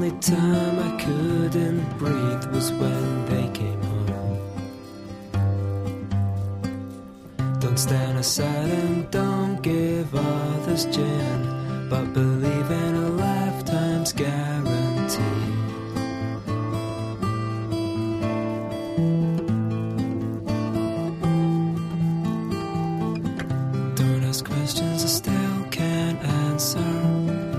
only time I couldn't breathe was when they came home. Don't stand aside and don't give others gin, but believe